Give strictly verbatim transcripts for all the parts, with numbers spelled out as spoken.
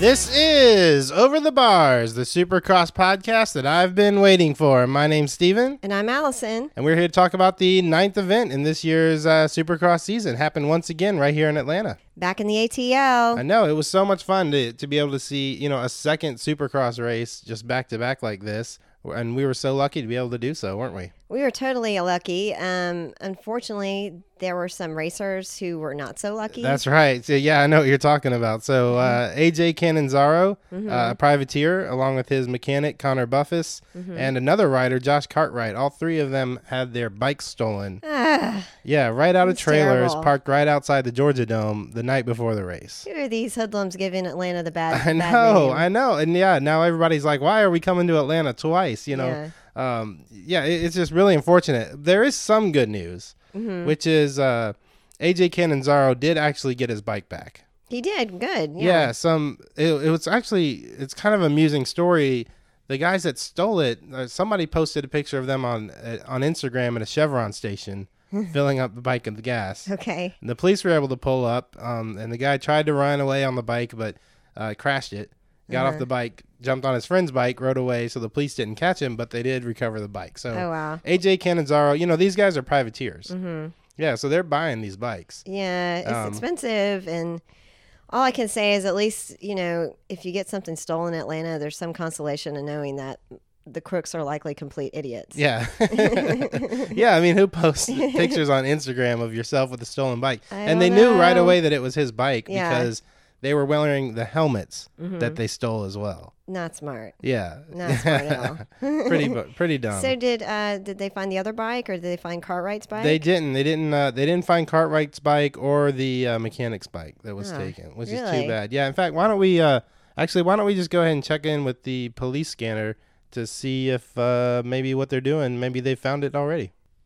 This is Over the Bars, the Supercross podcast that I've been waiting for. My name's Steven. And I'm Allison. And we're here to talk about the ninth event in this year's uh, Supercross season. Happened once again right here in Atlanta. Back in the A T L. I know. It was so much fun to, to be able to see, you know, a second Supercross race just back to back like this. And we were so lucky to be able to do so, weren't we? We were totally lucky. Um, unfortunately, there were some racers who were not so lucky. That's right. So, yeah, I know what you're talking about. So uh, A J Cannizzaro, mm-hmm. uh, a privateer, along with his mechanic, Connor Buffus, mm-hmm. and another rider, Josh Cartwright. All three of them had their bikes stolen. Ah, yeah, right out of trailers, terrible. parked right outside the Georgia Dome the night before the race. Who are these hoodlums giving Atlanta the bad I bad know, name? I know. And, yeah, now everybody's like, why are we coming to Atlanta twice, you know? Yeah. Um, yeah, it, it's just really unfortunate. There is some good news, mm-hmm. which is uh, A J Cannizzaro did actually get his bike back. He did. Good. Yeah. Yeah, some it, it was actually, it's kind of an amusing story. The guys that stole it, uh, somebody posted a picture of them on uh, on Instagram at a Chevron station filling up the bike with gas. Okay. And the police were able to pull up, um, and the guy tried to run away on the bike, but uh, crashed it. Got Uh-huh. off the bike, jumped on his friend's bike, rode away, so the police didn't catch him, but they did recover the bike. So Oh, wow. A J Cannizzaro, you know, these guys are privateers. Mm-hmm. Yeah, so they're buying these bikes. Yeah, it's Um, expensive, and all I can say is at least, you know, if you get something stolen in Atlanta, there's some consolation in knowing that the crooks are likely complete idiots. Yeah. yeah, I mean, who posts pictures on Instagram of yourself with a stolen bike? I And they don't knew right know. away that it was his bike Yeah. because they were wearing the helmets Mhm. that they stole as well. Not smart. Yeah. Not smart at all. pretty bu- pretty dumb. So did uh, did they find the other bike, or did they find Cartwright's bike? They didn't. They didn't. Uh, they didn't find Cartwright's bike or the uh, mechanic's bike that was Oh, taken, which is really? too bad. Yeah. In fact, why don't we? Uh, actually, why don't we just go ahead and check in with the police scanner to see if uh, maybe what they're doing, maybe they found it already.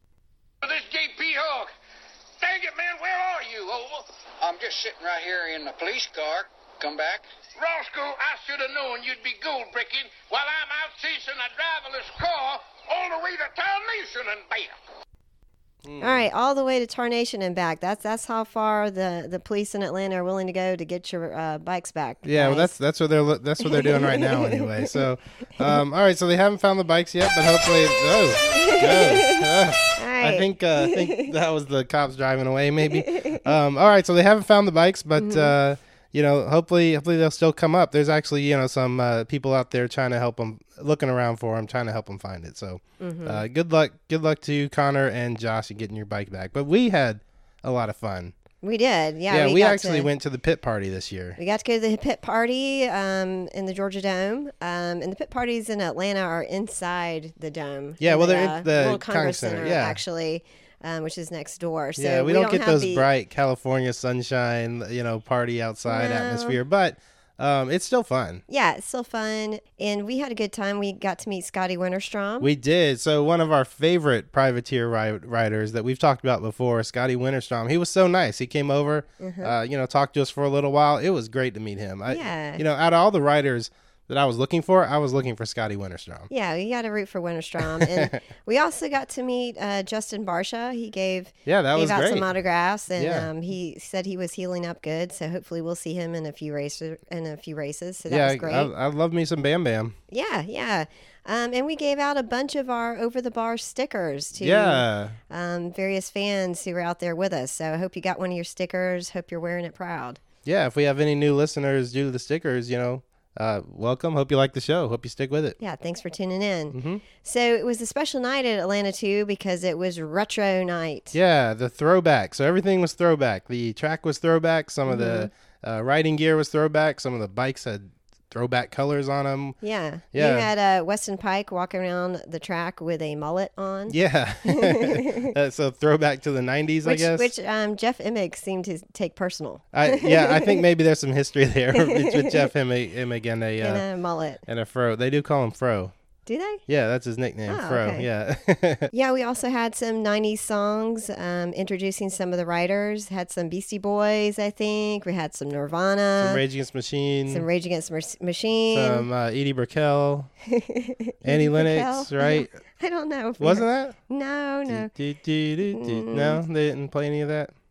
This J P Hawk. Dang it, man, where are you? Over. I'm just sitting right here in the police car. Come back. Roscoe, I should have known you'd be gold bricking while I'm out chasing a driverless car all the way to Tarnation and back. All right, all the way to Tarnation and back. That's that's how far the, the police in Atlanta are willing to go to get your uh, bikes back. Yeah, well, guys. that's that's what they're lo- that's what they're doing right now anyway. So, um, all right, so they haven't found the bikes yet, but hopefully, oh, good. Uh, All I right. think uh, I think that was the cops driving away, maybe. Um, all right, so they haven't found the bikes, but Mm-hmm. uh, you know, hopefully, hopefully they'll still come up. There's actually, you know, some uh, people out there trying to help them, looking around for them, trying to help them find it. So, Mm-hmm. uh, good luck, good luck to Connor and Josh in getting your bike back. But we had a lot of fun. We did. Yeah, Yeah, we, we, got actually to, went to the pit party this year. We got to go to the pit party um, in the Georgia Dome, um, and the pit parties in Atlanta are inside the dome. Yeah, in well, the, they're in uh, the World Congress Congress Center, Center, yeah. actually, um, which is next door. So yeah, we, don't, get have those the, bright California sunshine, you know, party outside No. atmosphere, but um, it's still fun. Yeah, it's still fun, and we had a good time. We got to meet Scotty Winterstrom. We did. So one of our favorite privateer ri- riders that we've talked about before, Scotty Winterstrom, he was so nice. He came over, uh, you know, talked to us for a little while. It was great to meet him. I, Yeah. You know, out of all the riders that I was looking for, I was looking for Scotty Winterstrom. Yeah, we got to root for Winterstrom. And we also got to meet uh, Justin Barsha. He gave Yeah, that gave was out great. some autographs, and Yeah. um, he said he was healing up good. So hopefully we'll see him in a few races. In a few races, so that yeah, was great. I, I love me some Bam Bam. yeah, yeah. Um, and we gave out a bunch of our over the bar stickers to Yeah. um, various fans who were out there with us. So I hope you got one of your stickers. Hope you're wearing it proud. Yeah, if we have any new listeners due to the stickers, you know, uh, welcome. Hope you like the show. Hope you stick with it. Yeah, thanks for tuning in. Mm-hmm. So it was a special night at Atlanta too because it was retro night. Yeah, the throwback. So everything was throwback. The track was throwback. Some of the Mm-hmm. uh, riding gear was throwback. Some of the bikes had throwback colors on them. Yeah. Yeah. You had uh, Weston Pike walking around the track with a mullet on. Yeah. uh, so throwback to the nineties, I Which, guess. which um, Jeff Emig seemed to take personal. I, yeah, I think maybe there's some history there with Jeff Emig, Emig and a, uh, and a mullet. and a Fro. They do call him Fro. Do they? Yeah, that's his nickname, Oh, Fro. okay. Yeah. Yeah, we also had some nineties songs um, introducing some of the writers. Had some Beastie Boys, I think. We had some Nirvana. Some Rage Against the Machine. Some Rage Against the Mach- Machine. Some uh, Edie Brickell. Annie Lennox, Brickell? right? I don't know. if we Wasn't had- that? No, no. Do, do, do, do. Mm. No, they didn't play any of that.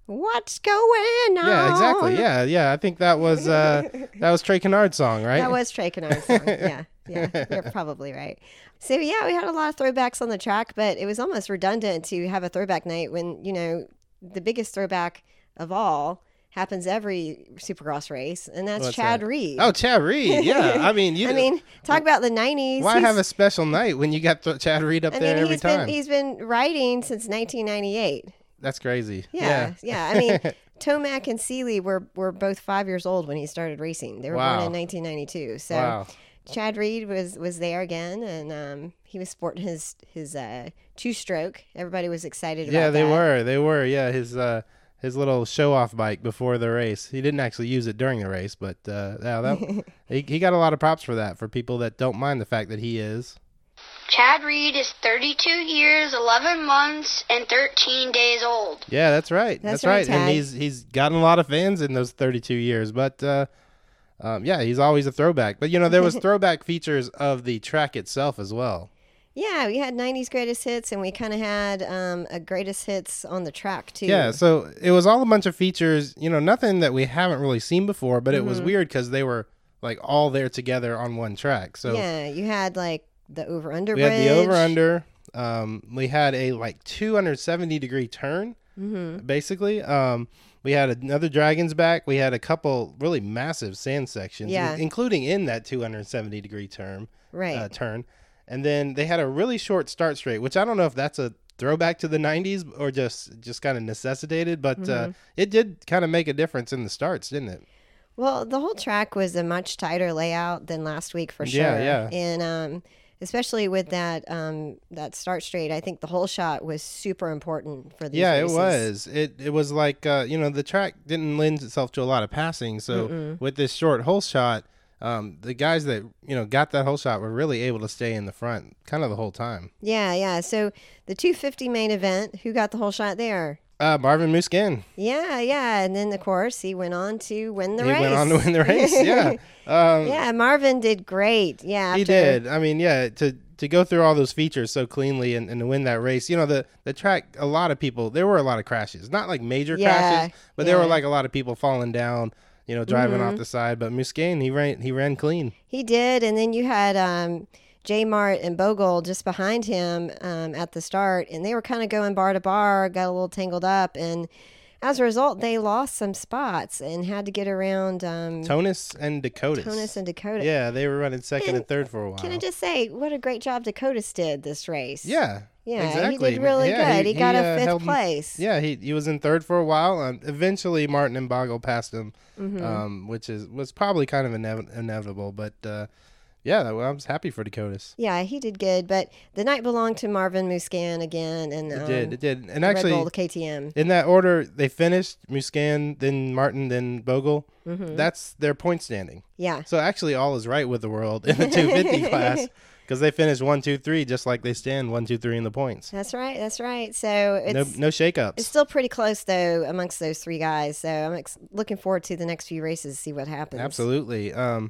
What's going on? Yeah, exactly. Yeah, yeah. I think that was uh, that was Trey Kennard's song, right? That was Trey Kennard's song. Yeah, yeah. You're probably right. So, yeah, we had a lot of throwbacks on the track, but it was almost redundant to have a throwback night when, you know, the biggest throwback of all happens every Supercross race, and that's What's Chad that? Reed. Oh, Chad Reed. Yeah, I mean, you. I mean, talk about the nineties. Why He's- have a special night when you got th- Chad Reed up I there mean, every he's time? been he's been riding since nineteen ninety-eight. That's crazy. Yeah, yeah. I mean, Tomac and Seeley were were both five years old when he started racing. They were Wow. born in nineteen ninety-two. So Wow. Chad Reed was was there again, and um, he was sporting his his uh, two stroke. Everybody was excited. Yeah, about they that. were. They were. Yeah, his uh, his little show off bike before the race. He didn't actually use it during the race, but uh, yeah, that he he got a lot of props for that. For people that don't mind the fact that he is. Chad Reed is thirty-two years, eleven months, and thirteen days old. Yeah, that's right. That's That's, right, right. Tad. And he's he's gotten a lot of fans in those thirty-two years. But uh, um, yeah, he's always a throwback. But you know, there was throwback features of the track itself as well. Yeah, we had nineties greatest hits, and we kind of had um, a greatest hits on the track too. Yeah, so it was all a bunch of features. You know, nothing that we haven't really seen before. But it was Mm-hmm. weird because they were like all there together on one track. So yeah, you had like the over under. we had the over under. Um, we had a like two hundred seventy degree turn, Mm-hmm. basically. Um, we had another Dragon's Back. We had a couple really massive sand sections, Yeah. in- including in that two hundred seventy degree turn. Right. Uh, turn, and then they had a really short start straight, which I don't know if that's a throwback to the nineties or just just kind of necessitated, but Mm-hmm. uh, it did kind of make a difference in the starts, didn't it? Well, the whole track was a much tighter layout than last week for sure. Yeah, yeah. And um, especially with that um, that start straight, I think the whole shot was super important for these Yeah, races. it was. It it was like uh, you know, the track didn't lend itself to a lot of passing, so with this short hole shot, um, the guys that you know got that hole shot were really able to stay in the front, kind of the whole time. Yeah, yeah. So the two fifty main event, who got the whole shot there? Uh, Marvin Musquin, Yeah, yeah. And then, of course, he went on to win the he race. went on to win the race. Yeah, um, Yeah, Marvin did great. Yeah, he after- did. I mean, yeah, to to go through all those features so cleanly and, and to win that race, you know, the the track, a lot of people, there were a lot of crashes, not like major Yeah, crashes, but there were yeah. like a lot of people falling down, you know, driving Mm-hmm. off the side. But Musquin, he ran he ran clean. He did, and then you had um, J Mart and Bogle just behind him um, at the start, and they were kind of going bar to bar, got a little tangled up, and as a result, they lost some spots and had to get around um, Tonus and Dakotas. Tonus and Dakota. Yeah, they were running second and, And third for a while. Can I just say, what a great job Dakotas did this race. yeah, Yeah, exactly. he did really Yeah, good. He, got uh, a fifth held- place. Yeah, he he was in third for a while. Um, eventually, Martin and Bogle passed him, Mm-hmm. um, which is was probably kind of inev- inevitable. But uh, yeah, well, I was happy for Dakotas. Yeah, he did good, but the night belonged to Marvin Muscan again, and It um, did, it did, and Red actually, Bull, the K T M. in that order, they finished Muscan, then Martin, then Bogle. Mm-hmm. That's their point standing. Yeah, So actually, all is right with the world in the two fifty class because they finished one, two, three, just like they stand one, two, three in the points. that's right. That's right. So No, it's no shakeups. it's still pretty close though amongst those three guys. So I'm ex- looking forward to the next few races to see what happens. Absolutely. Um,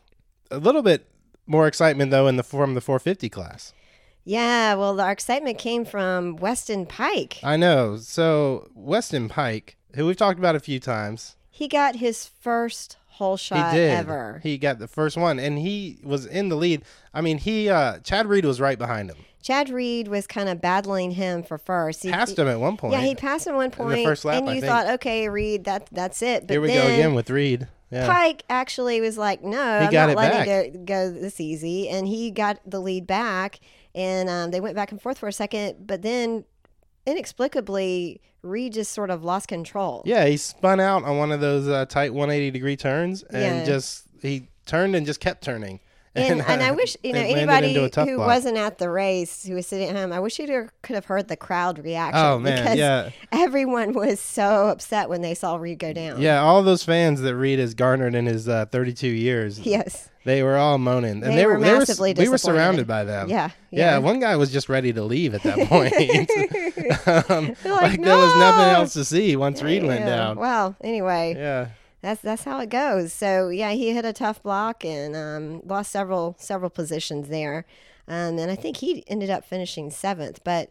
a little bit more excitement though in the from the four fifty class. Yeah. Well, our excitement came from Weston Pike. I know. So Weston Pike, who we've talked about a few times, He got his first whole shot he did. ever. He got the first one, and he was in the lead. I mean, he uh, Chad Reed was right behind him. Chad Reed was kind of battling him for first. He Passed him at one point. Yeah, he passed him at one point, first lap, and I you think. thought, okay, Reed, that that's it. But Here we then go again with Reed. Yeah. Pike actually was like, no, I'm got not it letting it go, go this easy, and he got the lead back, and um, they went back and forth for a second, but then inexplicably, Reed just sort of lost control. Yeah, he spun out on one of those uh, tight one eighty degree turns, and Yeah. just he turned and just kept turning. And, and I uh, wish, you know, it landed anybody into a tough who block. wasn't at the race, who was sitting at home, I wish you could have heard the crowd reaction. Oh, man, because yeah. everyone was so upset when they saw Reed go down. Yeah, all those fans that Reed has garnered in his uh, thirty-two years. Yes. They were all moaning, and They they, were were they were, massively we were disappointed. surrounded by them. Yeah, yeah, yeah. One guy was just ready to leave at that point. um, They're like like, there was nothing "No!" else to see once Reed went Yeah. down. Well, anyway, Yeah, that's that's how it goes. So yeah, he hit a tough block and um, lost several several positions there, um, and I think he ended up finishing seventh. But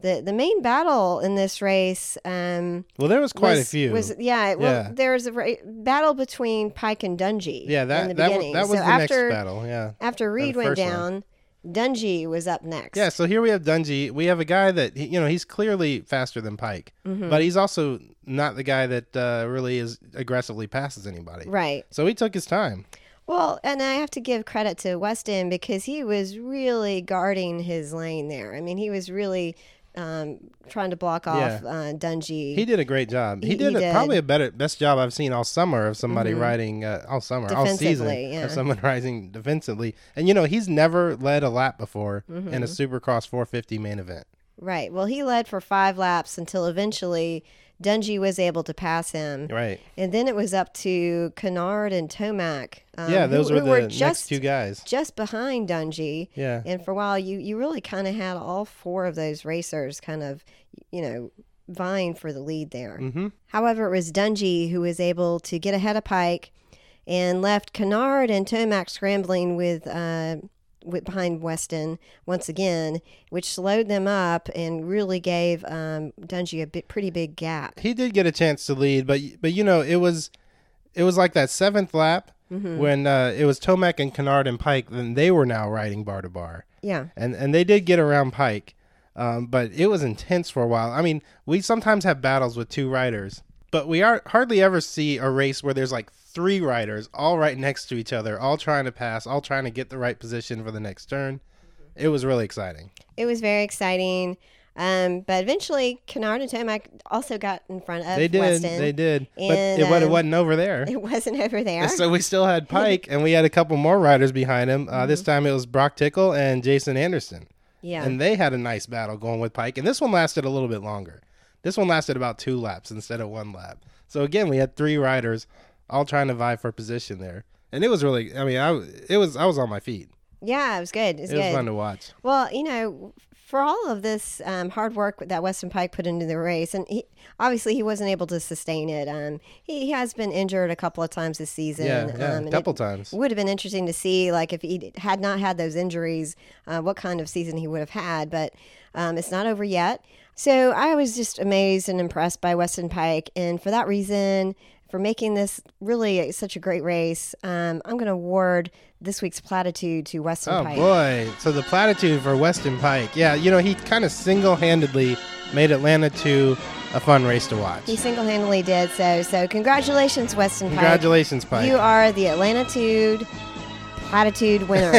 The the main battle in this race, um, well, there was quite was, a few. Was yeah, well, Yeah. there was a ra- battle between Pike and Dungey. Yeah, in that the that was, beginning. that was so the after, next battle. Yeah. After Reed the went first one. down, Dungey was up next. Yeah, so here we have Dungey. We have a guy that he- you know he's clearly faster than Pike, Mm-hmm. but he's also not the guy that uh, really is aggressively passes anybody. Right. So he took his time. Well, and I have to give credit to Weston because he was really guarding his lane there. I mean, he was really um, trying to block off Yeah. uh, Dungey. He did a great job. He, He- did, he a, did. probably a better best job I've seen all summer of somebody riding uh, all summer, all season Defensively, yeah. of someone riding defensively. And you know he's never led a lap before Mm-hmm. in a Supercross four fifty main event. Right. Well, he led for five laps until eventually Dungey was able to pass him. Right. And then it was up to Kennard and Tomac. Um, Yeah, those who, were who the were next just, two guys. just behind Dungey. Yeah. And for a while, you, you really kind of had all four of those racers kind of, you know, vying for the lead there. Mm-hmm. However, it was Dungey who was able to get ahead of Pike and left Kennard and Tomac scrambling with, uh, with behind Weston once again, which slowed them up and really gave um, Dungey a bit, pretty big gap. He did get a chance to lead, but but you know it was it was like that seventh lap Mm-hmm. when uh, it was Tomac and Kennard and Pike. Then they were now riding bar to bar, Yeah. and and they did get around Pike, um, but it was intense for a while. I mean, we sometimes have battles with two riders, but we are hardly ever see a race where there's like three riders all right next to each other, all trying to pass, all trying to get the right position for the next turn. It was really exciting. It was very exciting. Um, but eventually, Kennard and Tomac also got in front of They did, Weston. they did, but And, it, but it um, wasn't over there. It wasn't over there. So we still had Pike, and we had a couple more riders behind him. Uh, This time it was Brock Tickle and Jason Anderson. Yeah. And they had a nice battle going with Pike. And this one lasted a little bit longer. This one lasted about two laps instead of one lap. So again, we had three riders all trying to vie for position there. And it was really, I mean, I, it was, I was on my feet. Yeah, it was good. It was It good. was fun to watch. Well, you know, for all of this um, hard work that Weston Pike put into the race, and he, obviously he wasn't able to sustain it. Um, he has been injured a couple of times this season. Yeah, yeah, um, a and couple it times. Would have been interesting to see, like, if he had not had those injuries, uh, what kind of season he would have had. But um, it's not over yet. So I was just amazed and impressed by Weston Pike, and for that reason, for making this really such a great race, um, I'm going to award this week's platitude to Weston Oh Pike. boy. So the platitude for Weston Pike. Yeah, you know, he kind of single-handedly made Atlanta two a fun race to watch. He single-handedly did so. So congratulations, Weston Pike. Congratulations, Pike. You are the Atlantitude platitude winner.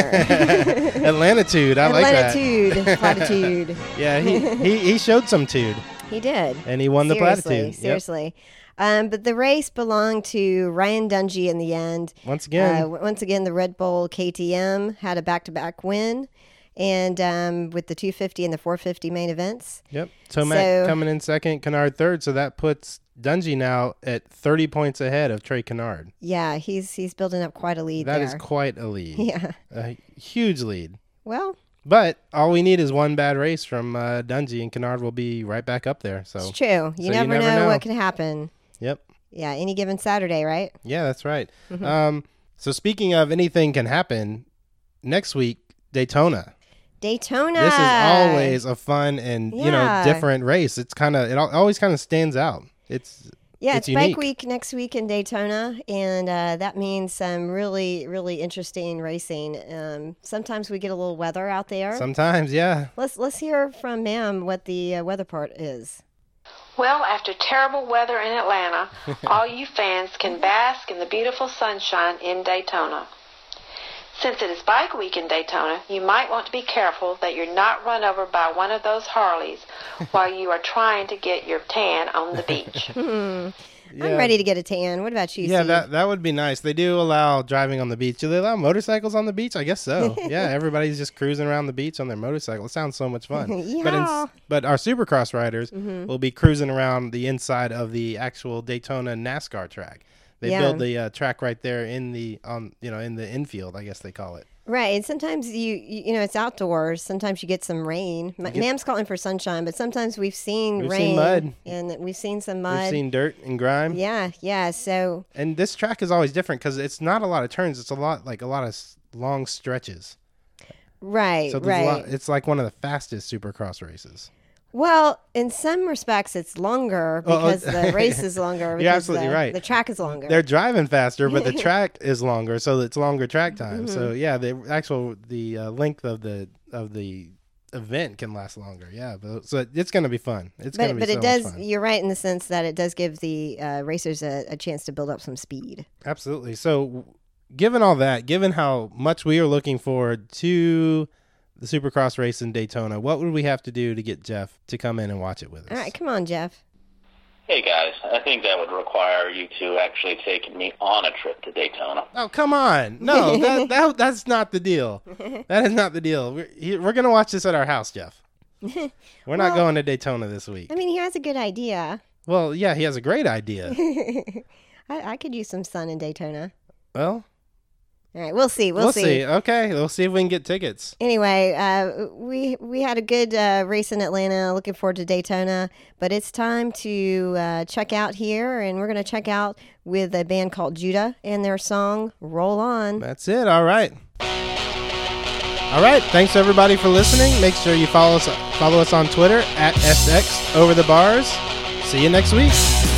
Atlantitude. I like that. Atlantitude platitude. Yeah, he, he, he showed some tude, He did. and he won the seriously, platitude. Yep. Seriously. Um, but the race belonged to Ryan Dungey in the end. Once again. Uh, w- once again, the Red Bull K T M had a back-to-back win, and um, with the two fifty and the four fifty main events. Yep. Tomac So- coming in second, Kennard third. So that puts Dungey now at thirty points ahead of Trey Kennard. Yeah, he's he's building up quite a lead That there. is quite a lead. Yeah. A huge lead. Well, But all we need is one bad race from uh, Dungey, and Kennard will be right back up there. So it's true. You, so never, you never know, know. what can happen. Yep. Yeah, any given Saturday, right? Yeah, that's right. Mm-hmm. Um, so speaking of anything can happen, next week, Daytona. Daytona. This is always a fun and you know Yeah. different race. It's kind of it al- always kind of stands out. It's Yeah, it's it's, Bike unique. Week next week in Daytona, and uh, that means some really, really interesting racing. Um, sometimes we get a little weather out there. Sometimes, yeah. let's let's hear from Ma'am what the uh, weather part is. Well, after terrible weather in Atlanta, all you fans can bask in the beautiful sunshine in Daytona. Since it is Bike Week in Daytona, you might want to be careful that you're not run over by one of those Harleys while you are trying to get your tan on the beach. Yeah. I'm ready to get a tan. What about you, Yeah, Steve? that that would be nice. They do allow driving on the beach. Do they allow motorcycles on the beach? I guess so. Yeah, everybody's just cruising around the beach on their motorcycle. It sounds so much fun. But Yeah. ins- but our Supercross riders Mm-hmm. will be cruising around the inside of the actual Daytona NASCAR track. They Yeah. build the uh, track right there in the on you know in the infield, I guess they call it. Right, and sometimes you you you know it's outdoors. Sometimes you get some rain. Ma- get- Ma'am's calling for sunshine, but sometimes we've seen We've rain seen mud. and we've seen some mud. We've seen dirt and grime. Yeah, yeah. So And this track is always different because it's not a lot of turns. It's a lot like a lot of s- long stretches. right, So there's a right. lot, it's like one of the fastest Supercross races. Well, in some respects, it's longer because oh, the race is longer. You're absolutely the, right. The track is longer. They're driving faster, but the track is longer, so it's longer track time. Mm-hmm. So yeah, the actual the uh, length of the of the event can last longer. Yeah, but so it's going to be fun. It's going to be but so it does. much fun. You're right in the sense that it does give the uh, racers a, a chance to build up some speed. Absolutely. So, given all that, given how much we are looking forward to the Supercross race in Daytona, what would we have to do to get Jeff to come in and watch it with us? All right, come on, Jeff. Hey, guys. I think that would require you to actually take me on a trip to Daytona. Oh, come on. No, that, that that's not the deal. That is not the deal. We're, we're going to watch this at our house, Jeff. We're well, not going to Daytona this week. I mean, he has a good idea. Well, yeah, he has a great idea. I, I could use some sun in Daytona. Well... All right, we'll see. We'll, we'll see. see. Okay, we'll see if we can get tickets. Anyway, uh, we we had a good uh, race in Atlanta. Looking forward to Daytona, but it's time to uh, check out here, and we're going to check out with a band called Judah and their song "Roll On." That's it. All right. All right. Thanks everybody for listening. Make sure you follow us follow us on Twitter at S X Over the Bars. See you next week.